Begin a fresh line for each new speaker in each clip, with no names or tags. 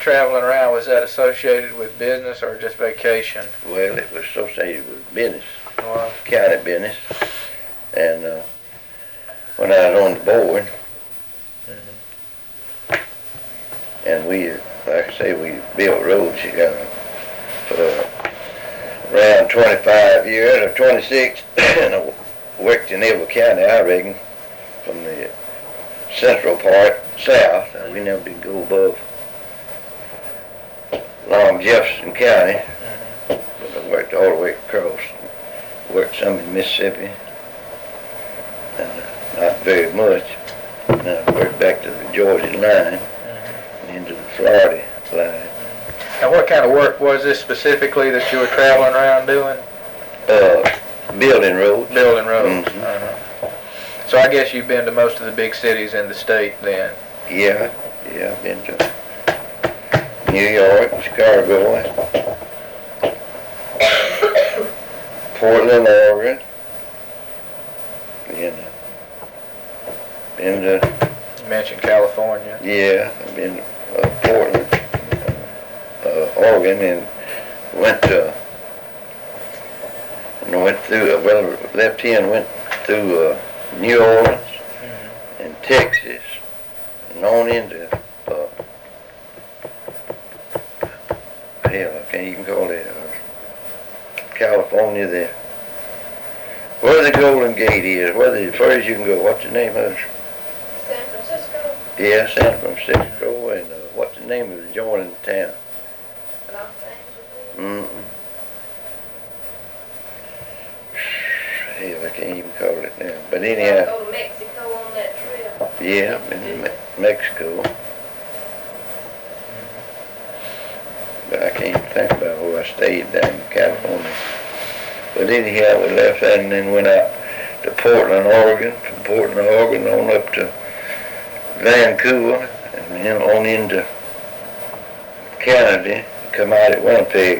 traveling around, was that associated with business or just vacation?
Well, it was associated with business,
Wow.
county business. And when I was on the board, and we, like I say, we built roads for around 25 years or 26, and I worked in every county, I reckon, from the central part south. We never did go above along Jefferson County, but I worked all the way across. Worked some in Mississippi, not very much. And I worked back to the Georgia line and into the Florida line.
And what kind of work was this specifically that you were traveling around doing?
Building roads.
Building roads.
Mm-hmm.
So I guess you've been to most of the big cities in the state then.
Yeah, I've been to New York, Chicago, Portland, Oregon, and been to.
You mentioned California.
Yeah, I've been to Portland, Oregon, and went through. Well, left here and went through New Orleans and Texas, and on into hell, I can't even call it California there. Where the Golden Gate is, where the furthest you can go. What's the name of it?
San Francisco?
Yeah, San Francisco, and what's the name of the joint in town?
Los Angeles?
Mm-mm. Hell, I can't even call it now. But anyhow.
Go to Mexico on that trip?
Yeah, I've been to Mexico. But I can't think about where I stayed down in California. But anyhow, we left that and then went out to Portland, Oregon. From Portland, Oregon on up to Vancouver and then on into Canada, come out at Winnipeg.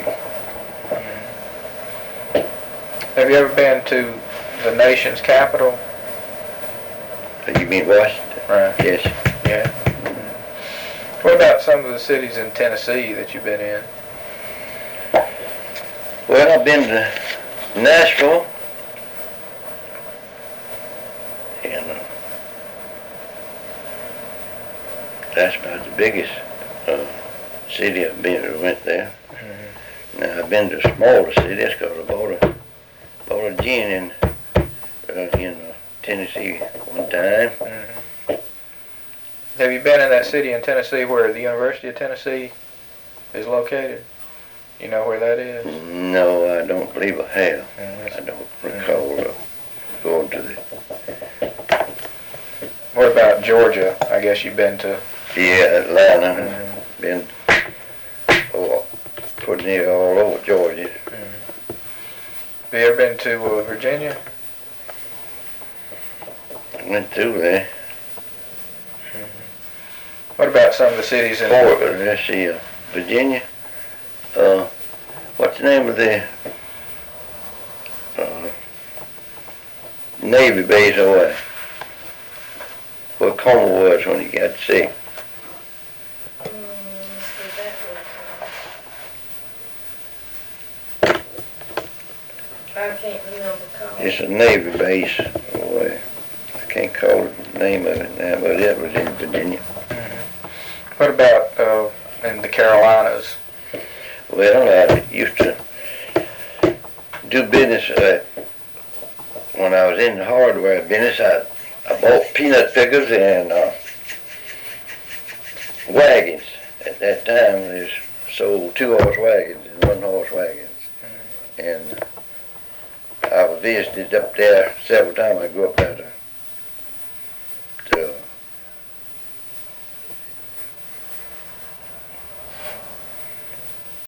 Have you ever been to the nation's capital?
You mean Washington?
Right.
Yes.
Yeah. What about some of the cities in Tennessee that you've been in?
Well, I've been to Nashville, and that's about the biggest city I've went there. Now, I've been to a smaller city. That's because I bought a gin in Tennessee one time.
Have you been in that city in Tennessee where the University of Tennessee is located? You know where that is?
No, I don't believe I have. I don't recall going to the...
What about Georgia? I guess you've been to...
Yeah, Atlanta. Been pretty near all over Georgia.
Have you ever been to Virginia?
I went through there.
What about some of the cities in...
Let's see, Virginia. What's the name of the Navy base over there? Where Como was when he got sick.
I can't remember the call.
It's a Navy base over there. I can't call the name of it now, but it was in Virginia.
What about in the Carolinas?
Well, I used to do business when I was in the hardware business. I bought peanut pickers and wagons. At that time, they sold 2-horse wagons and 1-horse wagons. And I visited up there several times. I go up there to